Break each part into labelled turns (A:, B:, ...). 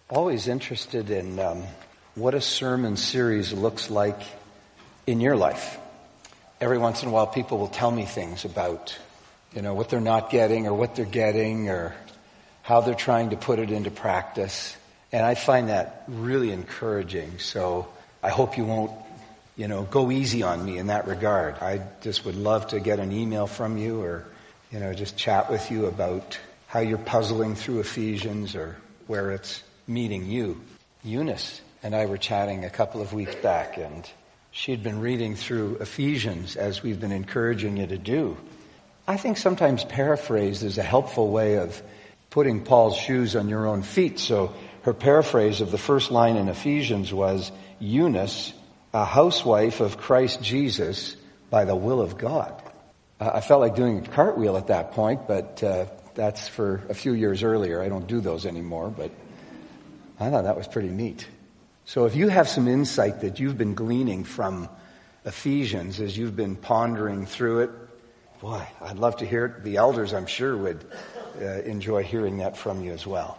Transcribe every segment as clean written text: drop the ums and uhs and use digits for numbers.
A: Always interested in what a sermon series looks like in your life. Every once in a while people will tell me things about, what they're not getting or what they're getting or how they're trying to put it into practice. And I find that really encouraging. So I hope you won't, go easy on me in that regard. I just would love to get an email from you or, just chat with you about how you're puzzling through Ephesians or where it's meeting you. Eunice and I were chatting a couple of weeks back, and she'd been reading through Ephesians as we've been encouraging you to do. I think sometimes paraphrase is a helpful way of putting Paul's shoes on your own feet. So her paraphrase of the first line in Ephesians was, Eunice, a housewife of Christ Jesus by the will of God. I felt like doing a cartwheel at that point, but that's for a few years earlier. I don't do those anymore, but I thought that was pretty neat. So if you have some insight that you've been gleaning from Ephesians as you've been pondering through it, boy, I'd love to hear it. The elders, I'm sure, would enjoy hearing that from you as well.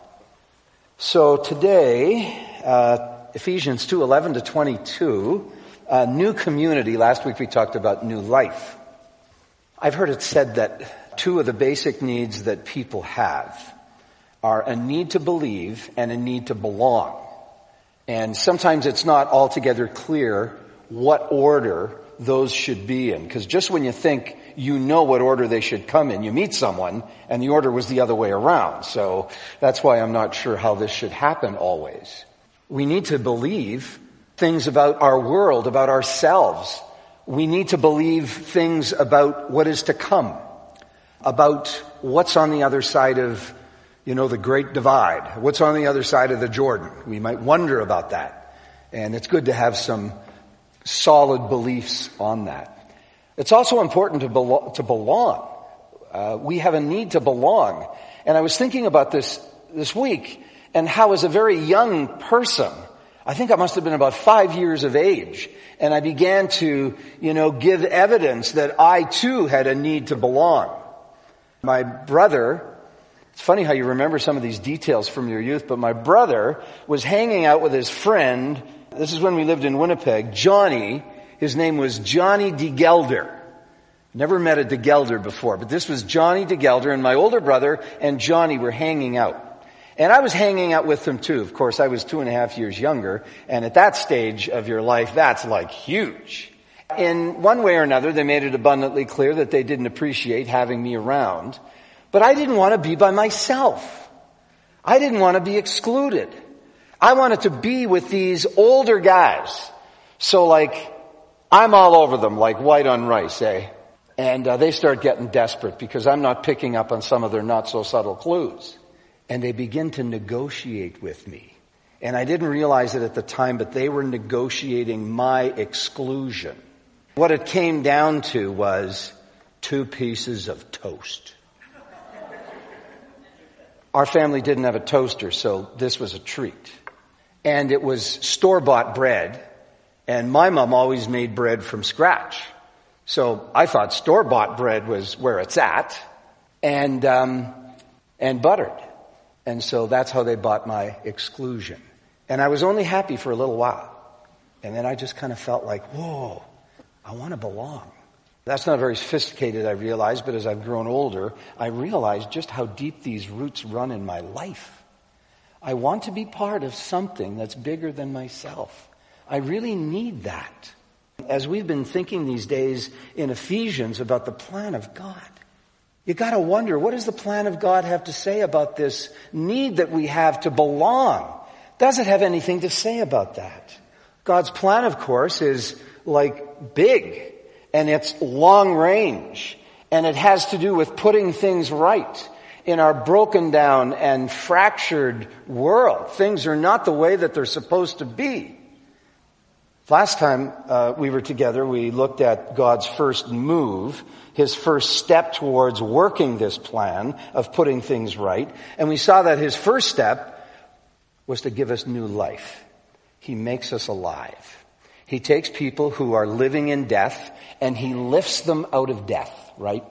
A: So today, Ephesians 2:11 to 22, new community. Last week we talked about new life. I've heard it said that two of the basic needs that people have are a need to believe and a need to belong. And sometimes it's not altogether clear what order those should be in. Because just when you think you know what order they should come in, you meet someone and the order was the other way around. So that's why I'm not sure how this should happen always. We need to believe things about our world, about ourselves. We need to believe things about what is to come, about what's on the other side of the great divide. What's on the other side of the Jordan? We might wonder about that. And it's good to have some solid beliefs on that. It's also important to belong. We have a need to belong. And I was thinking about this week and how as a very young person, I think I must have been about 5 years of age, and I began to, give evidence that I too had a need to belong. My brother, it's funny how you remember some of these details from your youth, but my brother was hanging out with his friend. This is when we lived in Winnipeg. Johnny, his name was Johnny DeGelder. Never met a DeGelder before, but this was Johnny DeGelder, and my older brother and Johnny were hanging out. And I was hanging out with them too. Of course, I was 2.5 years younger, and at that stage of your life, that's like huge. In one way or another, they made it abundantly clear that they didn't appreciate having me around. But I didn't want to be by myself. I didn't want to be excluded. I wanted to be with these older guys. So I'm all over them like white on rice, eh? And they start getting desperate because I'm not picking up on some of their not so subtle clues. And they begin to negotiate with me. And I didn't realize it at the time, but they were negotiating my exclusion. What it came down to was 2 pieces of toast. Our family didn't have a toaster, so this was a treat. And it was store-bought bread, and my mom always made bread from scratch. So I thought store-bought bread was where it's at, and buttered. And so that's how they bought my exclusion. And I was only happy for a little while. And then I just kind of felt like, whoa, I want to belong. That's not very sophisticated, I realize, but as I've grown older, I realized just how deep these roots run in my life. I want to be part of something that's bigger than myself. I really need that. As we've been thinking these days in Ephesians about the plan of God, you got to wonder, what does the plan of God have to say about this need that we have to belong? Does it have anything to say about that? God's plan, of course, is big, and it's long range, and it has to do with putting things right in our broken down and fractured world. Things are not the way that they're supposed to be. Last time we were together, we looked at God's first move, his first step towards working this plan of putting things right. And we saw that his first step was to give us new life. He makes us alive. He takes people who are living in death and he lifts them out of death, right?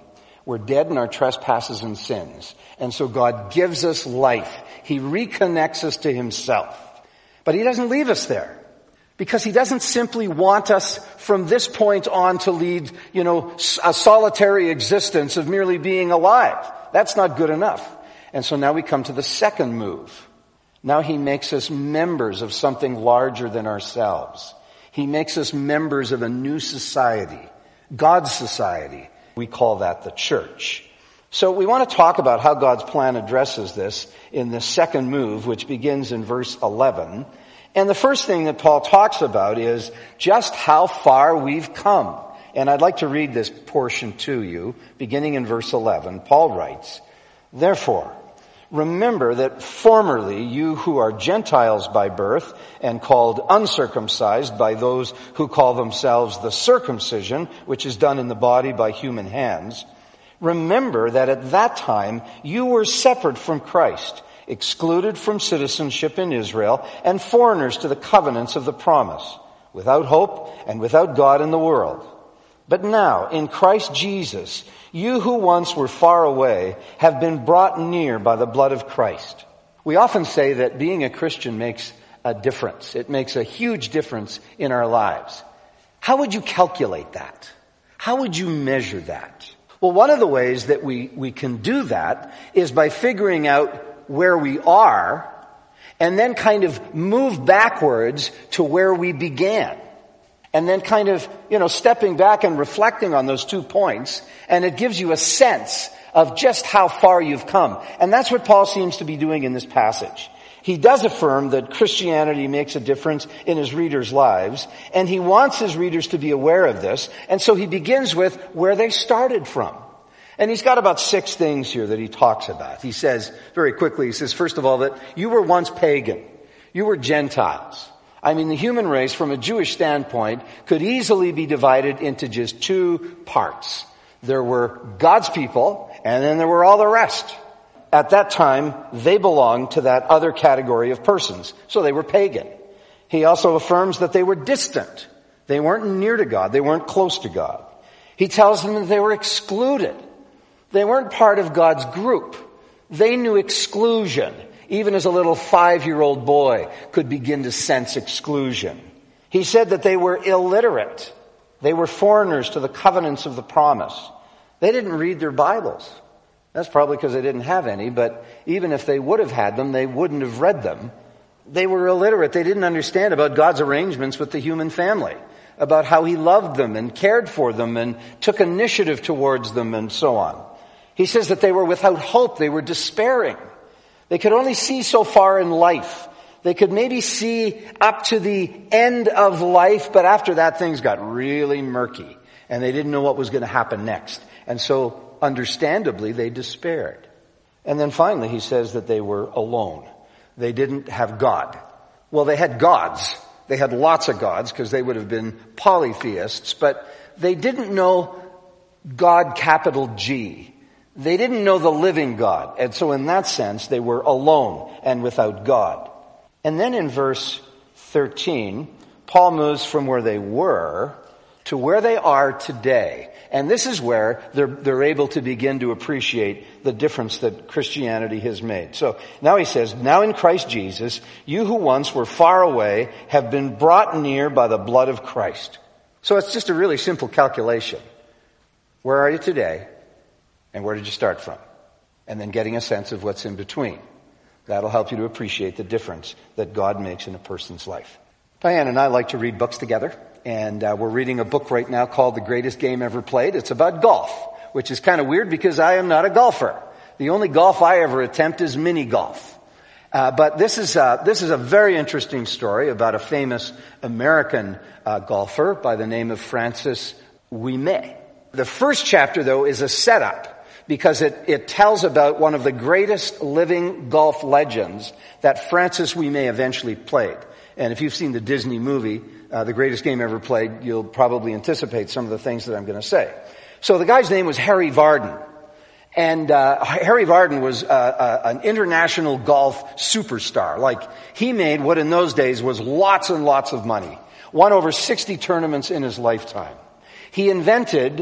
A: We're dead in our trespasses and sins. And so God gives us life. He reconnects us to himself. But he doesn't leave us there. Because he doesn't simply want us from this point on to lead, a solitary existence of merely being alive. That's not good enough. And so now we come to the second move. Now he makes us members of something larger than ourselves. He makes us members of a new society, God's society. We call that the church. So we want to talk about how God's plan addresses this in the second move, which begins in verse 11. And the first thing that Paul talks about is just how far we've come. And I'd like to read this portion to you, beginning in verse 11. Paul writes, "Therefore, remember that formerly you who are Gentiles by birth and called uncircumcised by those who call themselves the circumcision, which is done in the body by human hands, remember that at that time you were separate from Christ, excluded from citizenship in Israel, and foreigners to the covenants of the promise, without hope and without God in the world. But now, in Christ Jesus, you who once were far away have been brought near by the blood of Christ." We often say that being a Christian makes a difference. It makes a huge difference in our lives. How would you calculate that? How would you measure that? Well, one of the ways that we can do that is by figuring out where we are and then kind of move backwards to where we began. And then kind of, stepping back and reflecting on those 2 points, and it gives you a sense of just how far you've come. And that's what Paul seems to be doing in this passage. He does affirm that Christianity makes a difference in his readers' lives, and he wants his readers to be aware of this, and so he begins with where they started from. And he's got about 6 things here that he talks about. He says, very quickly, first of all, that you were once pagan. You were Gentiles. I mean, the human race, from a Jewish standpoint, could easily be divided into just 2 parts. There were God's people, and then there were all the rest. At that time, they belonged to that other category of persons. So they were pagan. He also affirms that they were distant. They weren't near to God. They weren't close to God. He tells them that they were excluded. They weren't part of God's group. They knew exclusion. Even as a little 5-year-old boy could begin to sense exclusion. He said that they were illiterate. They were foreigners to the covenants of the promise. They didn't read their Bibles. That's probably because they didn't have any, but even if they would have had them, they wouldn't have read them. They were illiterate. They didn't understand about God's arrangements with the human family, about how he loved them and cared for them and took initiative towards them and so on. He says that they were without hope. They were despairing. They could only see so far in life. They could maybe see up to the end of life, but after that things got really murky and they didn't know what was going to happen next. And so, understandably, they despaired. And then finally he says that they were alone. They didn't have God. Well, they had gods. They had lots of gods because they would have been polytheists, but they didn't know God, capital G. They didn't know the living God. And so in that sense, they were alone and without God. And then in verse 13, Paul moves from where they were to where they are today. And this is where they're able to begin to appreciate the difference that Christianity has made. So now he says, "Now in Christ Jesus, you who once were far away have been brought near by the blood of Christ." So it's just a really simple calculation. Where are you today? And where did you start from? And then getting a sense of what's in between. That'll help you to appreciate the difference that God makes in a person's life. Diane and I like to read books together. And we're reading a book right now called The Greatest Game Ever Played. It's about golf, which is kind of weird because I am not a golfer. The only golf I ever attempt is mini golf. But this is a very interesting story about a famous American golfer by the name of Francis Ouimet. The first chapter, though, is a setup because it tells about one of the greatest living golf legends that Francis Ouimet eventually played. And if you've seen the Disney movie, The Greatest Game Ever Played, you'll probably anticipate some of the things that I'm going to say. So the guy's name was Harry Vardon. And Harry Vardon was an international golf superstar. Like, he made what in those days was lots and lots of money. Won over 60 tournaments in his lifetime. He invented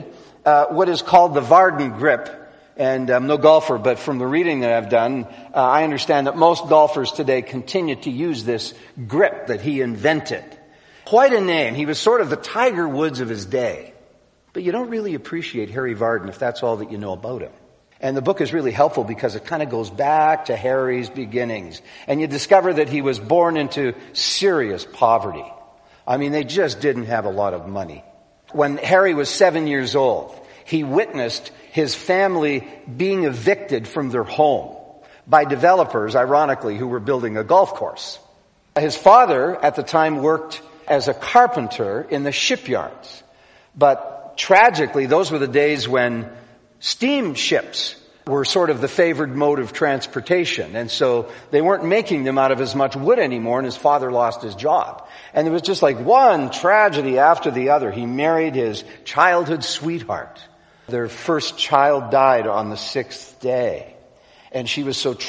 A: what is called the Varden grip. And I'm no golfer, but from the reading that I've done, I understand that most golfers today continue to use this grip that he invented. Quite a name. He was sort of the Tiger Woods of his day. But you don't really appreciate Harry Varden if that's all that you know about him. And the book is really helpful because it kind of goes back to Harry's beginnings. And you discover that he was born into serious poverty. I mean, they just didn't have a lot of money. When Harry was 7 years old, he witnessed his family being evicted from their home by developers, ironically, who were building a golf course. His father, at the time, worked as a carpenter in the shipyards. But tragically, those were the days when steamships were sort of the favored mode of transportation. And so they weren't making them out of as much wood anymore, and his father lost his job. And it was just like one tragedy after the other. He married his childhood sweetheart. Their first child died on the 6th day. And she was so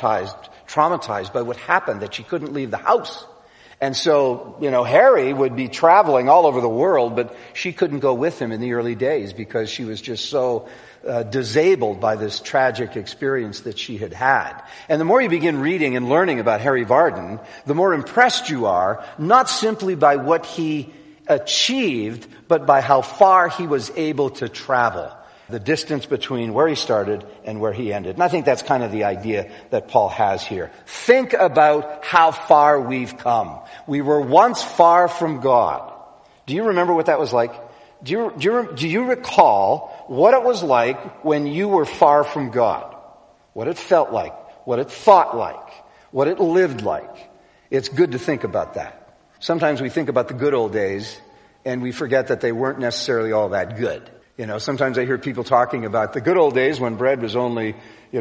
A: traumatized by what happened that she couldn't leave the house. And so, Harry would be traveling all over the world, but she couldn't go with him in the early days because she was just so disabled by this tragic experience that she had had. And the more you begin reading and learning about Harry Varden, the more impressed you are, not simply by what he achieved, but by how far he was able to travel. The distance between where he started and where he ended. And I think that's kind of the idea that Paul has here. Think about how far we've come. We were once far from God. Do you remember what that was like? Do you recall what it was like when you were far from God? What it felt like, what it thought like, what it lived like. It's good to think about that. Sometimes we think about the good old days and we forget that they weren't necessarily all that good. Sometimes I hear people talking about the good old days when bread was only,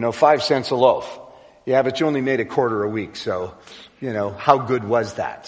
A: 5 cents a loaf. Yeah, but you only made a quarter a week, so, how good was that?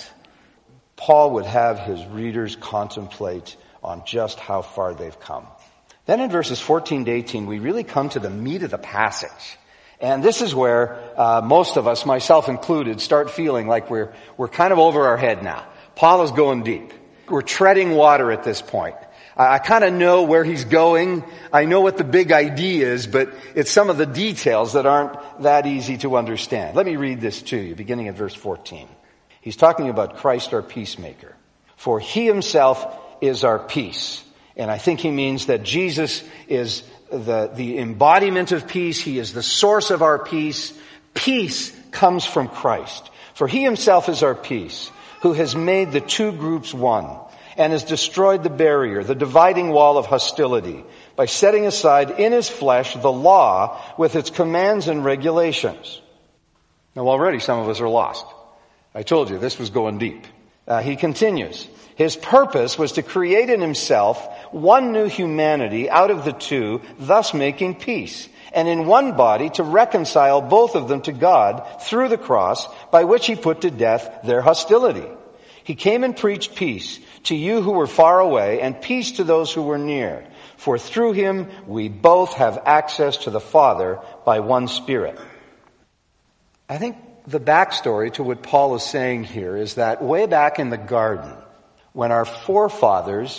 A: Paul would have his readers contemplate on just how far they've come. Then in verses 14 to 18, we really come to the meat of the passage. And this is where most of us, myself included, start feeling like we're kind of over our head now. Paul is going deep. We're treading water at this point. I kind of know where he's going. I know what the big idea is, but it's some of the details that aren't that easy to understand. Let me read this to you, beginning at verse 14. He's talking about Christ our peacemaker. For he himself is our peace. And I think he means that Jesus is the embodiment of peace. He is the source of our peace. Peace comes from Christ. For he himself is our peace, who has made the two groups one, and has destroyed the barrier, the dividing wall of hostility, by setting aside in his flesh the law with its commands and regulations. Now already some of us are lost. I told you, this was going deep. He continues, his purpose was to create in himself one new humanity out of the two, thus making peace, and in one body to reconcile both of them to God through the cross, by which he put to death their hostility. He came and preached peace to you who were far away, and peace to those who were near. For through him we both have access to the Father by one Spirit. I think the backstory to what Paul is saying here is that way back in the garden, when our forefathers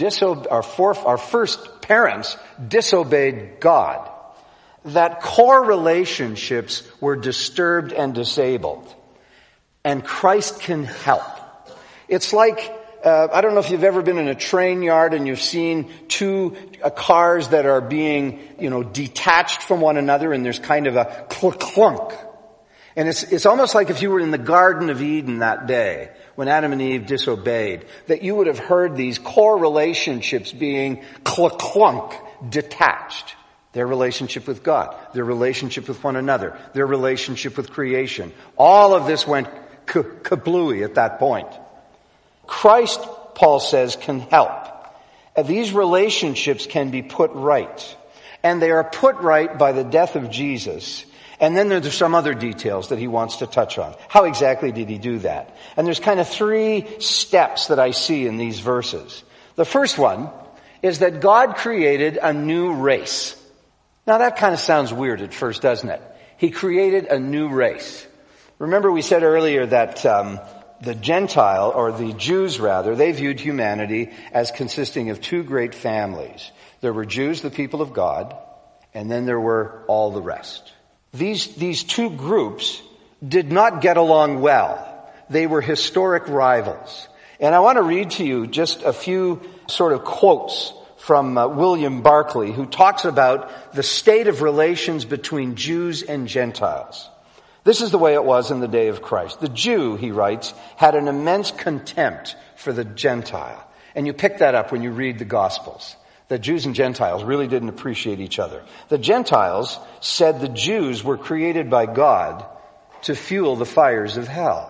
A: our first parents disobeyed God, that core relationships were disturbed and disabled. And Christ can help. It's like, I don't know if you've ever been in a train yard and you've seen two cars that are being, detached from one another, and there's kind of a clunk. And it's almost like if you were in the Garden of Eden that day, when Adam and Eve disobeyed, that you would have heard these core relationships being clunk, detached. Their relationship with God, their relationship with one another, their relationship with creation. All of this went kablooey at that point. Christ, Paul says, can help. These relationships can be put right. And they are put right by the death of Jesus. And then there's some other details that he wants to touch on. How exactly did he do that? And there's kind of 3 steps that I see in these verses. The first one is that God created a new race. Now that kind of sounds weird at first, doesn't it? He created a new race. Remember we said earlier that the Jews, they viewed humanity as consisting of 2 great families. There were Jews, the people of God, and then there were all the rest. These two groups did not get along well. They were historic rivals. And I want to read to you just a few sort of quotes from William Barclay, who talks about the state of relations between Jews and Gentiles. This is the way it was in the day of Christ. The Jew, he writes, had an immense contempt for the Gentile. And you pick that up when you read the Gospels. The Jews and Gentiles really didn't appreciate each other. The Gentiles said the Jews were created by God to fuel the fires of hell.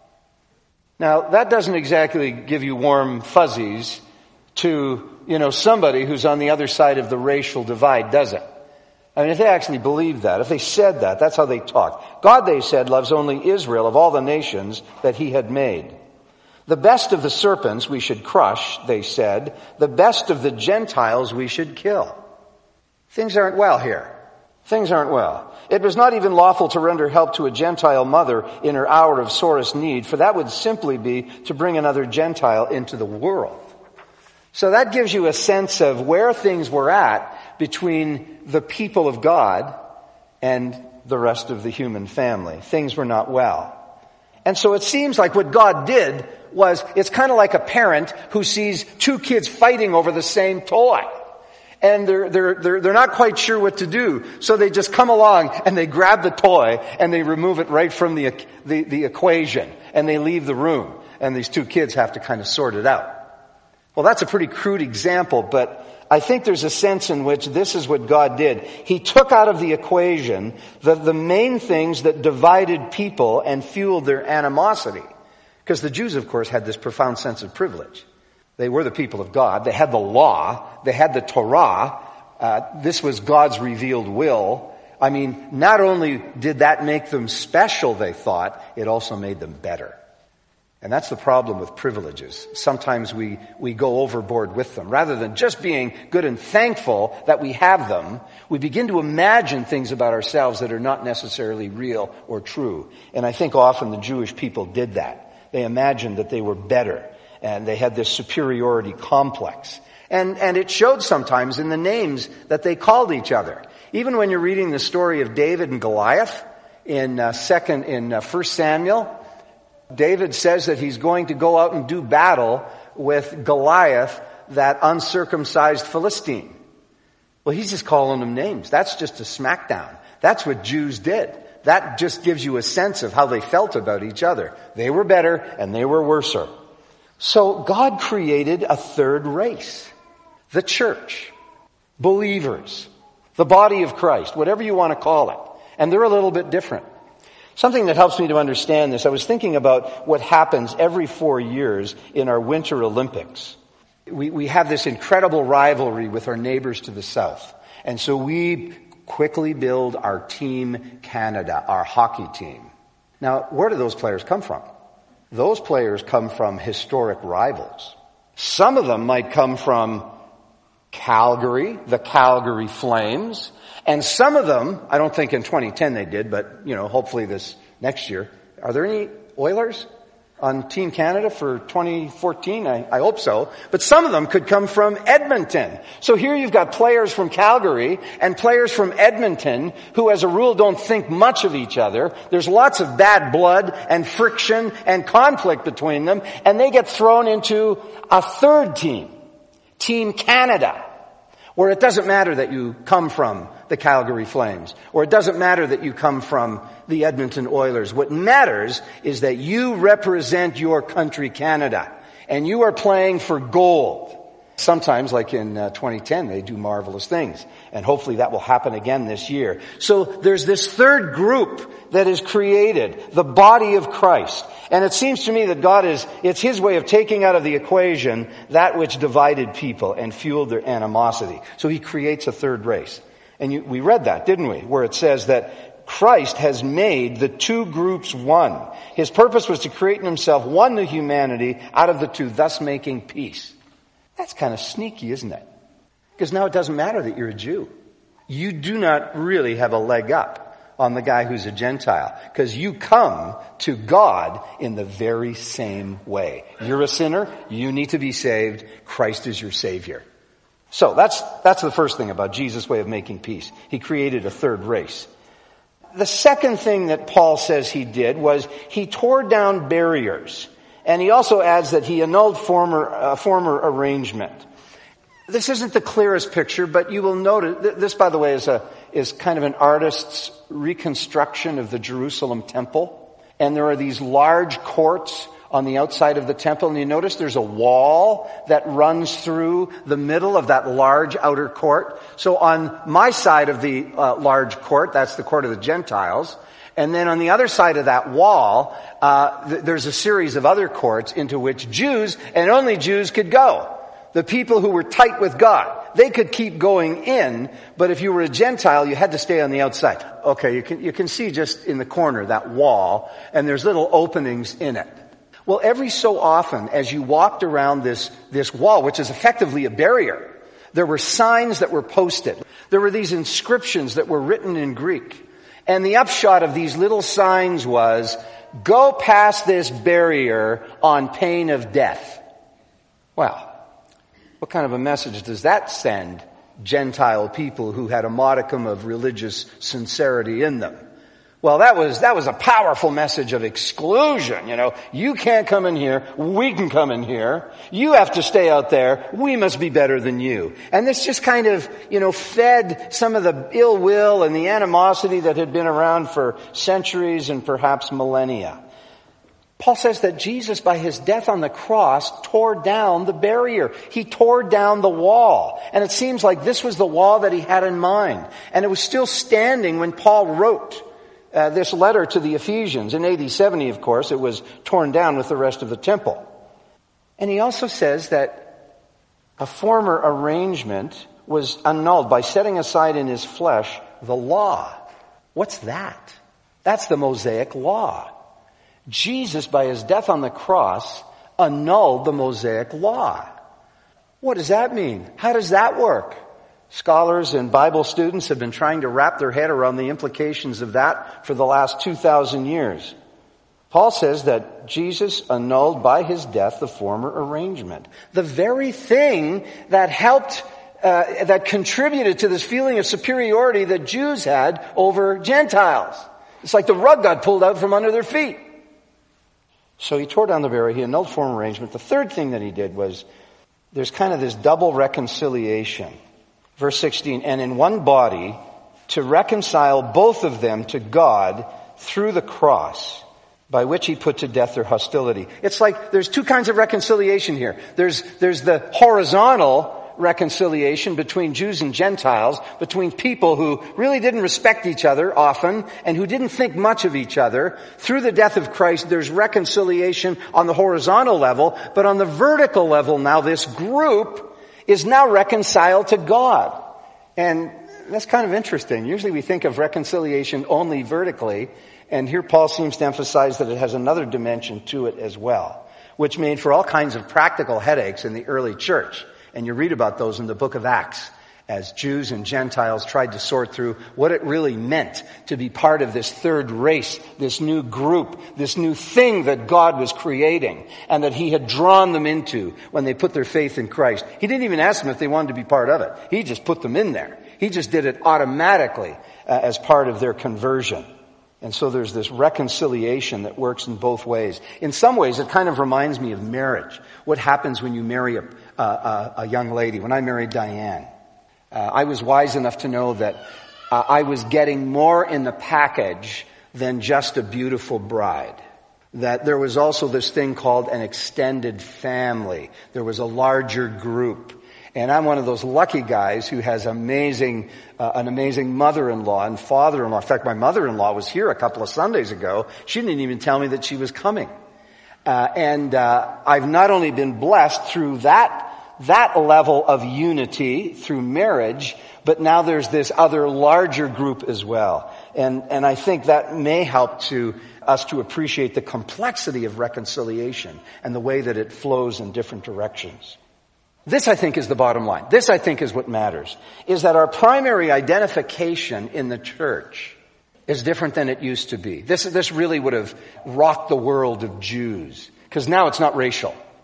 A: Now, that doesn't exactly give you warm fuzzies to, somebody who's on the other side of the racial divide, does it? I mean, if they actually believed that, if they said that, that's how they talked. God, they said, loves only Israel of all the nations that he had made. The best of the serpents we should crush, they said. The best of the Gentiles we should kill. Things aren't well here. Things aren't well. It was not even lawful to render help to a Gentile mother in her hour of sorest need, for that would simply be to bring another Gentile into the world. So that gives you a sense of where things were at between the people of God and the rest of the human family. Things were not well. And so it seems like what God did was, it's kind of like a parent who sees two kids fighting over the same toy. And they're not quite sure what to do. So they just come along and they grab the toy and they remove it right from the equation. And they leave the room. And these two kids have to kind of sort it out. Well, that's a pretty crude example, but I think there's a sense in which this is what God did. He took out of the equation the main things that divided people and fueled their animosity. Because the Jews, of course, had this profound sense of privilege. They were the people of God. They had the law. They had the Torah. This was God's revealed will. I mean, not only did that make them special, they thought, it also made them better. And that's the problem with privileges. Sometimes we go overboard with them. Rather than just being good and thankful that we have them, we begin to imagine things about ourselves that are not necessarily real or true. And I think often the Jewish people did that. They imagined that they were better. And they had this superiority complex. And it showed sometimes in the names that they called each other. Even when you're reading the story of David and Goliath in 1 Samuel, David says that he's going to go out and do battle with Goliath, that uncircumcised Philistine. Well, he's just calling them names. That's just a smackdown. That's what Jews did. That just gives you a sense of how they felt about each other. They were better and they were worser. So God created a third race. The church. Believers. The body of Christ. Whatever you want to call it. And they're a little bit different. Something that helps me to understand this, I was thinking about what happens every 4 years in our Winter Olympics. We have this incredible rivalry with our neighbors to the south. And so we quickly build our Team Canada, our hockey team. Now, where do those players come from? Those players come from historic rivals. Some of them might come from Calgary, the Calgary Flames. And some of them, I don't think in 2010 they did, but, hopefully this next year. Are there any Oilers on Team Canada for 2014? I hope so. But some of them could come from Edmonton. So here you've got players from Calgary and players from Edmonton who as a rule don't think much of each other. There's lots of bad blood and friction and conflict between them. And they get thrown into a third team, Team Canada, where it doesn't matter that you come from the Calgary Flames, or it doesn't matter that you come from the Edmonton Oilers. What matters is that you represent your country, Canada, and you are playing for gold. Sometimes, like in 2010, they do marvelous things, and hopefully that will happen again this year. So there's this third group that is created, the body of Christ. And it seems to me that it's His way of taking out of the equation that which divided people and fueled their animosity. So He creates a third race. And we read that, didn't we? Where it says that Christ has made the two groups one. His purpose was to create in Himself one new humanity out of the two, thus making peace. That's kind of sneaky, isn't it? Because now it doesn't matter that you're a Jew. You do not really have a leg up on the guy who's a Gentile, because you come to God in the very same way. You're a sinner. You need to be saved. Christ is your Savior. So that's the first thing about Jesus' way of making peace. He created a third race. The second thing that Paul says he did was he tore down barriers. And he also adds that he annulled former arrangement. This isn't the clearest picture, but you will notice, this by the way is kind of an artist's reconstruction of the Jerusalem temple. And there are these large courts on the outside of the temple, and you notice there's a wall that runs through the middle of that large outer court. So on my side of the large court, that's the court of the Gentiles, and then on the other side of that wall, there's a series of other courts into which Jews, and only Jews, could go. The people who were tight with God, they could keep going in, but if you were a Gentile, you had to stay on the outside. Okay, you can see just in the corner that wall, and there's little openings in it. Well, every so often, as you walked around this wall, which is effectively a barrier, there were signs that were posted. There were these inscriptions that were written in Greek. And the upshot of these little signs was, go past this barrier on pain of death. Well, what kind of a message does that send Gentile people who had a modicum of religious sincerity in them? Well, that was a powerful message of exclusion. You can't come in here. We can come in here. You have to stay out there. We must be better than you. And this just kind of, fed some of the ill will and the animosity that had been around for centuries and perhaps millennia. Paul says that Jesus, by his death on the cross, tore down the barrier. He tore down the wall. And it seems like this was the wall that he had in mind. And it was still standing when Paul wrote this letter to the Ephesians. In AD 70, of course, it was torn down with the rest of the temple. And he also says that a former arrangement was annulled by setting aside in his flesh the law. What's that? That's the Mosaic law. Jesus, by his death on the cross, annulled the Mosaic law. What does that mean? How does that work? Scholars and Bible students have been trying to wrap their head around the implications of that for the last 2,000 years. Paul says that Jesus annulled by his death the former arrangement. The very thing that that contributed to this feeling of superiority that Jews had over Gentiles. It's like the rug got pulled out from under their feet. So he tore down the barrier, he annulled former arrangement. The third thing that he did was, there's kind of this double reconciliation. Verse 16, and in one body to reconcile both of them to God through the cross, by which he put to death their hostility. It's like there's two kinds of reconciliation here. There's the horizontal reconciliation between Jews and Gentiles, between people who really didn't respect each other often and who didn't think much of each other. Through the death of Christ, there's reconciliation on the horizontal level, but on the vertical level now, this group is now reconciled to God. And that's kind of interesting. Usually we think of reconciliation only vertically, and here Paul seems to emphasize that it has another dimension to it as well, which made for all kinds of practical headaches in the early church. And you read about those in the book of Acts, as Jews and Gentiles tried to sort through what it really meant to be part of this third race, this new group, this new thing that God was creating and that he had drawn them into when they put their faith in Christ. He didn't even ask them if they wanted to be part of it. He just put them in there. He just did it automatically as part of their conversion. And so there's this reconciliation that works in both ways. In some ways, it kind of reminds me of marriage. What happens when you marry a young lady? When I married Diane, I was wise enough to know that I was getting more in the package than just a beautiful bride. That there was also this thing called an extended family. There was a larger group. And I'm one of those lucky guys who has an amazing mother-in-law and father-in-law. In fact, my mother-in-law was here a couple of Sundays ago. She didn't even tell me that she was coming. I've not only been blessed through that level of unity through marriage, but now there's this other larger group as well. And I think that may help us to appreciate the complexity of reconciliation and the way that it flows in different directions. This, I think, is the bottom line. This, I think, is what matters, is that our primary identification in the church is different than it used to be. This really would have rocked the world of Jews, because now it's not racial.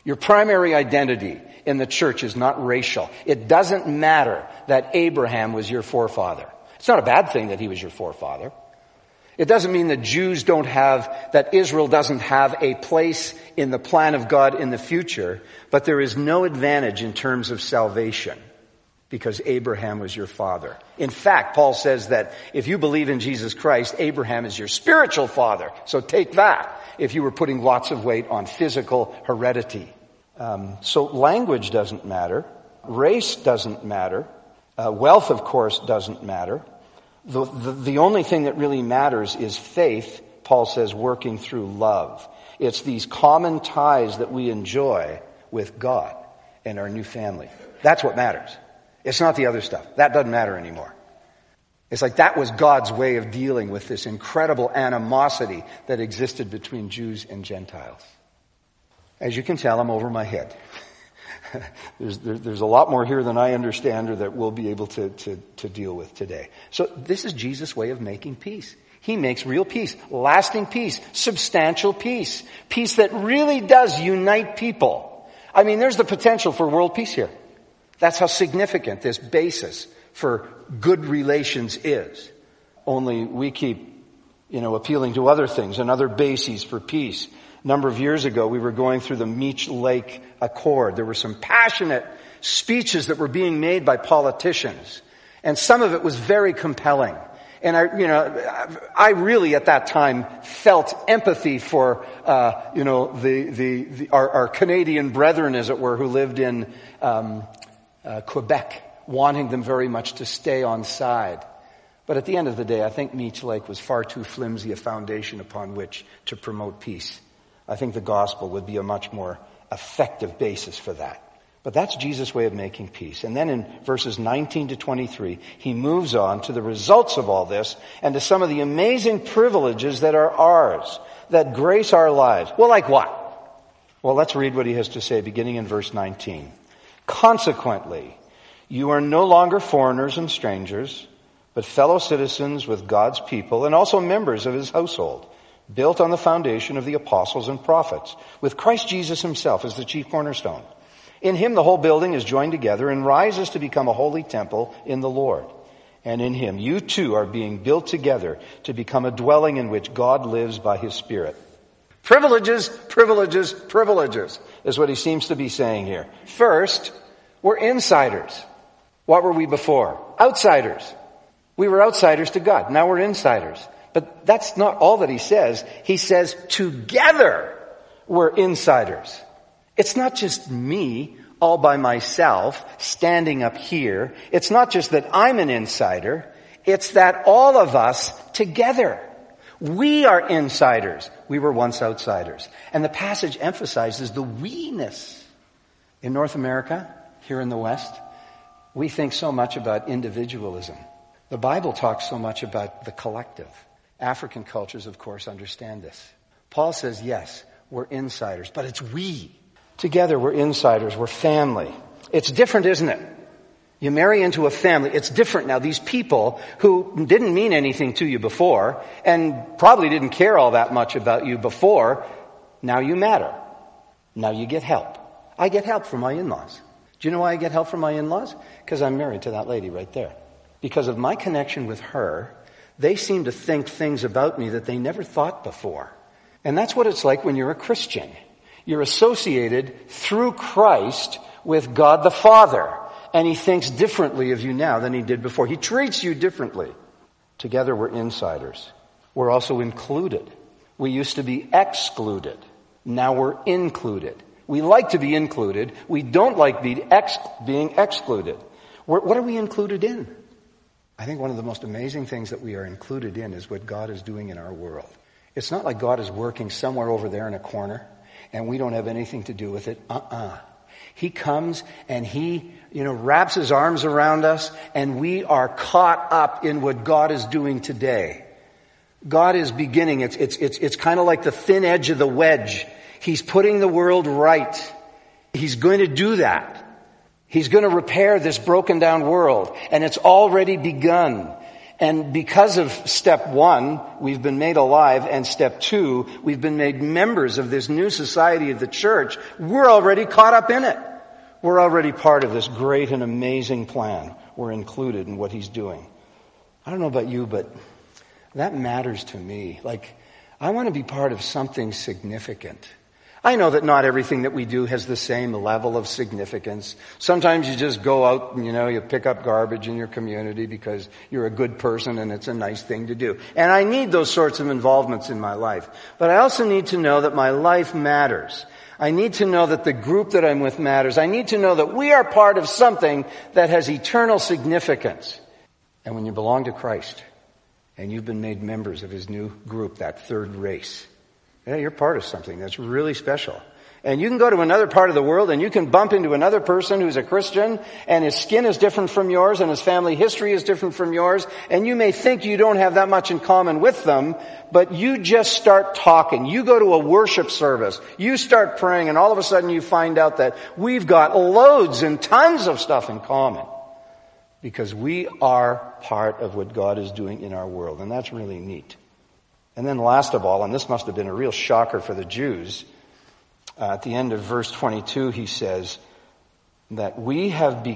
A: Your primary identity in the church is not racial. It doesn't matter that Abraham was your forefather. It's not a bad thing that he was your forefather. It doesn't mean that Israel doesn't have a place in the plan of God in the future, but there is no advantage in terms of salvation because Abraham was your father. In fact, Paul says that if you believe in Jesus Christ, Abraham is your spiritual father. So take that if you were putting lots of weight on physical heredity. So language doesn't matter. Race doesn't matter. Wealth, of course, doesn't matter. The only thing that really matters is faith, Paul says, working through love. It's these common ties that we enjoy with God and our new family. That's what matters. It's not the other stuff. That doesn't matter anymore. It's like that was God's way of dealing with this incredible animosity that existed between Jews and Gentiles. As you can tell, I'm over my head. There's a lot more here than I understand or that we'll be able to deal with today. So this is Jesus' way of making peace. He makes real peace, lasting peace, substantial peace, peace that really does unite people. I mean, there's the potential for world peace here. That's how significant this basis for good relations is. Only we keep, appealing to other things and other bases for peace. A number of years ago, we were going through the Meech Lake Accord. There were some passionate speeches that were being made by politicians. And some of it was very compelling. And I really at that time felt empathy for, our Canadian brethren, as it were, who lived in, Quebec, wanting them very much to stay on side. But at the end of the day, I think Meech Lake was far too flimsy a foundation upon which to promote peace. I think the gospel would be a much more effective basis for that. But that's Jesus' way of making peace. And then in verses 19 to 23, he moves on to the results of all this and to some of the amazing privileges that are ours, that grace our lives. Well, like what? Well, let's read what he has to say beginning in verse 19. Consequently, you are no longer foreigners and strangers, but fellow citizens with God's people and also members of his household, built on the foundation of the apostles and prophets, with Christ Jesus himself as the chief cornerstone. In him the whole building is joined together and rises to become a holy temple in the Lord. And in him you too are being built together to become a dwelling in which God lives by his Spirit. Privileges, privileges, privileges is what he seems to be saying here. First, we're insiders. What were we before? Outsiders. We were outsiders to God. Now we're insiders. But that's not all that he says. He says together we're insiders. It's not just me all by myself standing up here. It's not just that I'm an insider. It's that all of us together. We are insiders. We were once outsiders. And the passage emphasizes the we-ness. In North America, here in the West, we think so much about individualism. The Bible talks so much about the collective. African cultures, of course, understand this. Paul says, yes, we're insiders, but it's we. Together we're insiders, we're family. It's different, isn't it? You marry into a family, it's different now. These people who didn't mean anything to you before and probably didn't care all that much about you before, now you matter. Now you get help. I get help from my in-laws. Do you know why I get help from my in-laws? Because I'm married to that lady right there. Because of my connection with her, they seem to think things about me that they never thought before. And that's what it's like when you're a Christian. You're associated through Christ with God the Father. And he thinks differently of you now than he did before. He treats you differently. Together we're insiders. We're also included. We used to be excluded. Now we're included. We like to be included. We don't like being excluded. What are we included in? I think one of the most amazing things that we are included in is what God is doing in our world. It's not like God is working somewhere over there in a corner and we don't have anything to do with it. He comes and he, wraps his arms around us and we are caught up in what God is doing today. God is beginning. It's kind of like the thin edge of the wedge. He's putting the world right. He's going to do that. He's going to repair this broken down world. And it's already begun. And because of step 1, we've been made alive, and step 2, we've been made members of this new society of the church, we're already caught up in it. We're already part of this great and amazing plan. We're included in what he's doing. I don't know about you, but that matters to me. Like, I want to be part of something significant. I know that not everything that we do has the same level of significance. Sometimes you just go out and, you pick up garbage in your community because you're a good person and it's a nice thing to do. And I need those sorts of involvements in my life. But I also need to know that my life matters. I need to know that the group that I'm with matters. I need to know that we are part of something that has eternal significance. And when you belong to Christ and you've been made members of his new group, that third race, yeah, you're part of something that's really special. And you can go to another part of the world and you can bump into another person who's a Christian and his skin is different from yours and his family history is different from yours, and you may think you don't have that much in common with them, but you just start talking. You go to a worship service, you start praying, and all of a sudden you find out that we've got loads and tons of stuff in common because we are part of what God is doing in our world, and that's really neat. And then last of all, and this must have been a real shocker for the Jews, at the end of verse 22, he says that we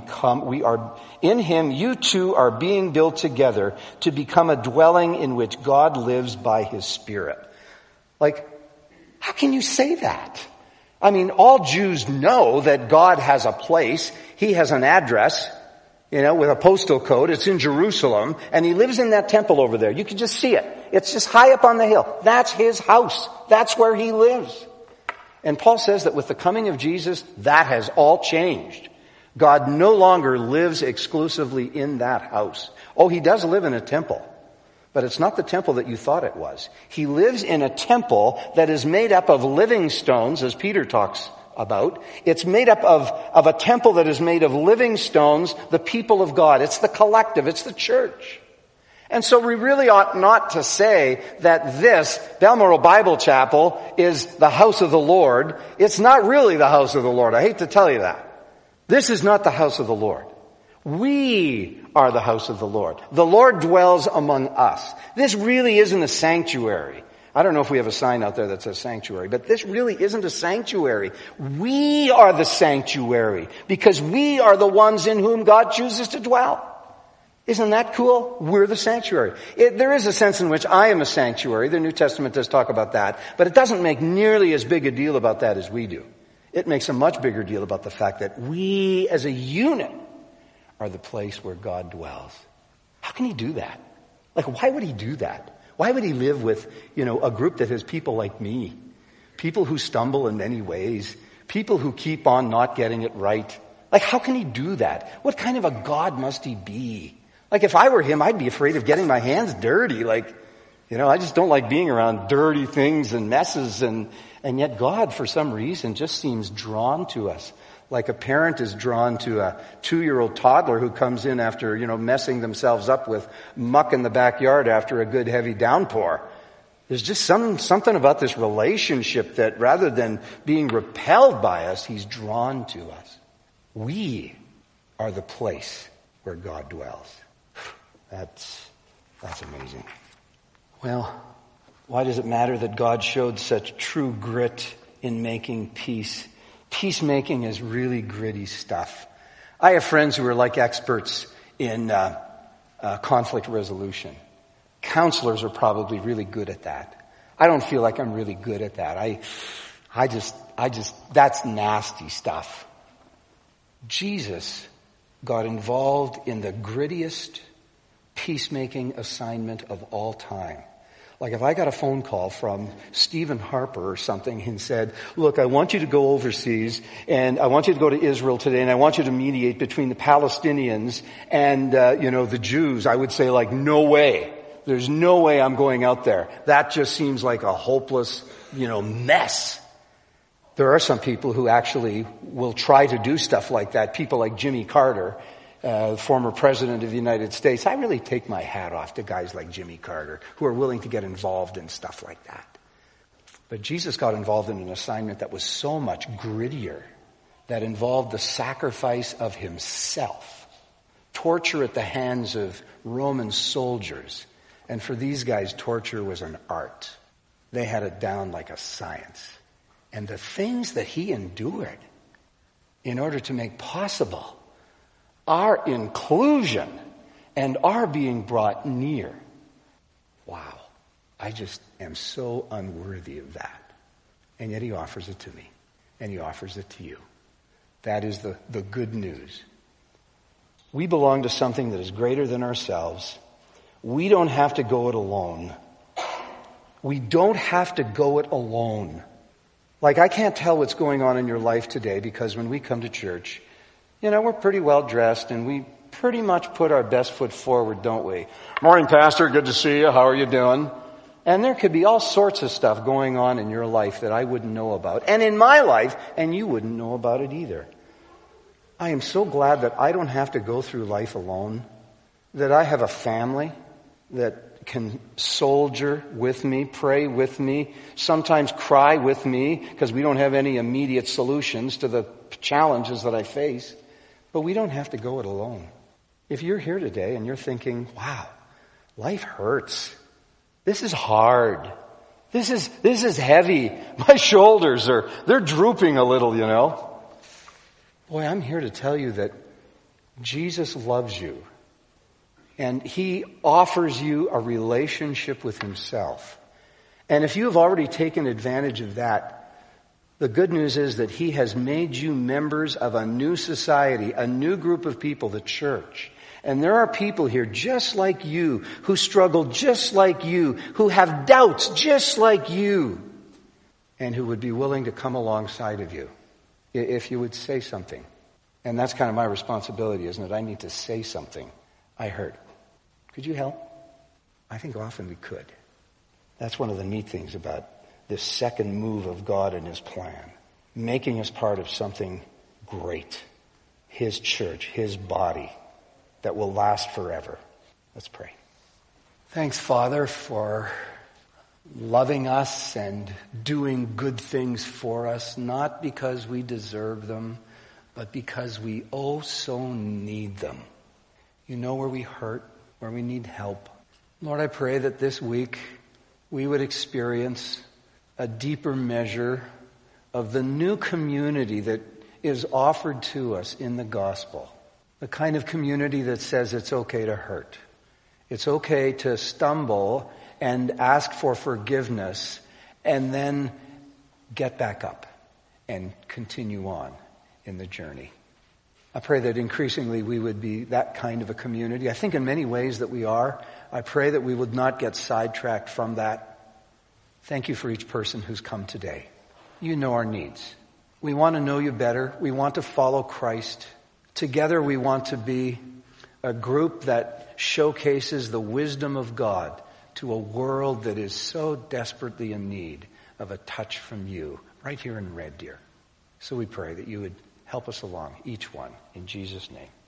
A: are in him, you two are being built together to become a dwelling in which God lives by his Spirit. Like, how can you say that? I mean, all Jews know that God has a place. He has an address, with a postal code. It's in Jerusalem, and he lives in that temple over there. You can just see it. It's just high up on the hill. That's his house. That's where he lives. And Paul says that with the coming of Jesus, that has all changed. God no longer lives exclusively in that house. Oh, he does live in a temple, but it's not the temple that you thought it was. He lives in a temple that is made up of living stones, as Peter talks about. It's made up of a temple that is made of living stones, the people of God. It's the collective. It's the church. And so we really ought not to say that this, Balmoral Bible Chapel, is the house of the Lord. It's not really the house of the Lord. I hate to tell you that. This is not the house of the Lord. We are the house of the Lord. The Lord dwells among us. This really isn't a sanctuary. I don't know if we have a sign out there that says sanctuary, but this really isn't a sanctuary. We are the sanctuary because we are the ones in whom God chooses to dwell. Isn't that cool? We're the sanctuary. There is a sense in which I am a sanctuary. The New Testament does talk about that, but it doesn't make nearly as big a deal about that as we do. It makes a much bigger deal about the fact that we as a unit are the place where God dwells. How can he do that? Like, why would he do that? Why would he live with, a group that has people like me? People who stumble in many ways. People who keep on not getting it right. Like, how can he do that? What kind of a God must he be? Like, if I were him, I'd be afraid of getting my hands dirty. Like, I just don't like being around dirty things and messes. And yet God, for some reason, just seems drawn to us. Like a parent is drawn to a 2-year-old toddler who comes in after, messing themselves up with muck in the backyard after a good heavy downpour. There's just something about this relationship that rather than being repelled by us, he's drawn to us. We are the place where God dwells. That's amazing. Well, why does it matter that God showed such true grit in making peace? Peacemaking is really gritty stuff. I have friends who are like experts in conflict resolution. Counselors are probably really good at that. I don't feel like I'm really good at that. I just, that's nasty stuff. Jesus got involved in the grittiest peacemaking assignment of all time. Like if I got a phone call from Stephen Harper or something and said, look, I want you to go overseas and I want you to go to Israel today and I want you to mediate between the Palestinians and, the Jews, I would say like, no way. There's no way I'm going out there. That just seems like a hopeless, mess. There are some people who actually will try to do stuff like that. People like Jimmy Carter, former president of the United States. I really take my hat off to guys like Jimmy Carter who are willing to get involved in stuff like that. But Jesus got involved in an assignment that was so much grittier, that involved the sacrifice of himself torture at the hands of Roman soldiers. And for these guys, torture was an art. They had it down like a science. And the things that he endured in order to make possible our inclusion and our being brought near. Wow. I just am so unworthy of that. And yet he offers it to me. And he offers it to you. That is the good news. We belong to something that is greater than ourselves. We don't have to go it alone. We don't have to go it alone. Like, I can't tell what's going on in your life today because when we come to church, we're pretty well dressed and we pretty much put our best foot forward, don't we? Morning, Pastor. Good to see you. How are you doing? And there could be all sorts of stuff going on in your life that I wouldn't know about. And in my life, and you wouldn't know about it either. I am so glad that I don't have to go through life alone. That I have a family that can soldier with me, pray with me, sometimes cry with me because we don't have any immediate solutions to the challenges that I face. But we don't have to go it alone. If you're here today and you're thinking, wow, life hurts. This is hard. This is heavy. My shoulders they're drooping a little, Boy, I'm here to tell you that Jesus loves you. And he offers you a relationship with himself. And if you have already taken advantage of that, the good news is that he has made you members of a new society, a new group of people, the church. And there are people here just like you, who struggle just like you, who have doubts just like you, and who would be willing to come alongside of you if you would say something. And that's kind of my responsibility, isn't it? I need to say something. I hurt. Could you help? I think often we could. That's one of the neat things about this second move of God and his plan, making us part of something great, his church, his body, that will last forever. Let's pray. Thanks, Father, for loving us and doing good things for us, not because we deserve them, but because we oh so need them. You know where we hurt, where we need help. Lord, I pray that this week we would experience a deeper measure of the new community that is offered to us in the gospel. The kind of community that says it's okay to hurt. It's okay to stumble and ask for forgiveness and then get back up and continue on in the journey. I pray that increasingly we would be that kind of a community. I think in many ways that we are. I pray that we would not get sidetracked from that. Thank you for each person who's come today. You know our needs. We want to know you better. We want to follow Christ. Together we want to be a group that showcases the wisdom of God to a world that is so desperately in need of a touch from you right here in Red Deer. So we pray that you would help us along, each one, in Jesus' name.